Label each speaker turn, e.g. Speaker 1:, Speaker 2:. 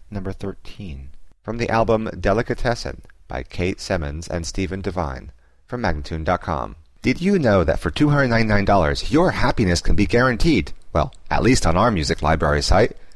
Speaker 1: number 13. From the album Delicatessen by Kate Simmons and Stephen Devine, from Magnatune.com. Did you know that for $299, your happiness can be guaranteed? Well, at least on our music library site.